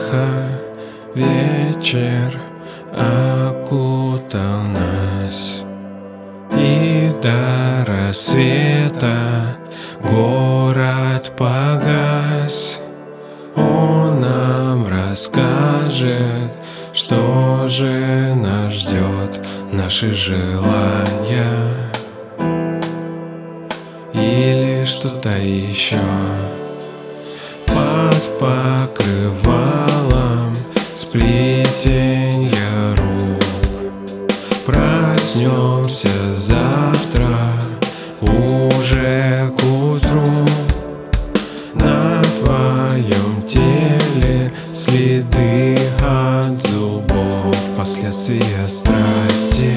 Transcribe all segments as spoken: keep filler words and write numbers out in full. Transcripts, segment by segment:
Тихо вечер окутал нас, и до рассвета город погас. Он нам расскажет, что же нас ждет, наши желания или что-то еще. Под покрывалом сплетенья рук проснемся завтра уже к утру. На твоем теле следы от зубов, последствия страсти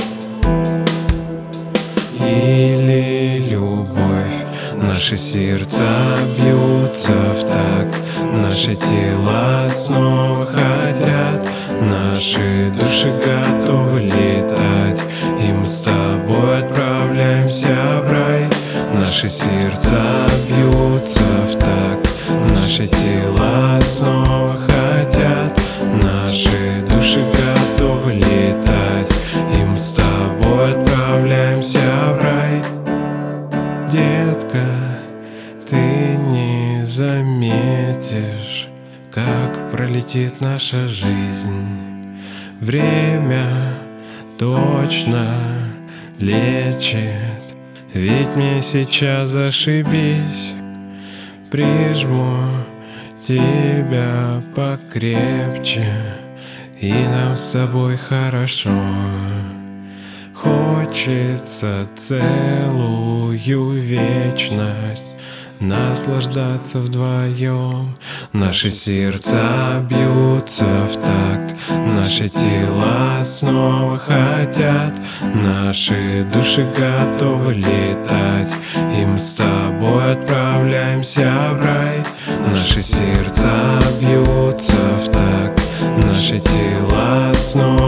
или любовь. Наши сердца бьются в такт, наши тела снова хотят, наши души готовы летать, и мы с тобой отправляемся в рай. Наши сердца бьются в такт, наши тела снова хотят, наши души готовы летать, и мы с тобой отправляемся в рай. Детка, ты не заметишь, как пролетит наша жизнь. Время точно лечит, ведь мне сейчас зашибись. Прижму тебя покрепче, и нам с тобой хорошо. Хочется целую вечность наслаждаться вдвоем. Наши сердца бьются в такт, наши тела снова хотят, наши души готовы летать, и мы с тобой отправляемся в рай. Наши сердца бьются в такт, наши тела снова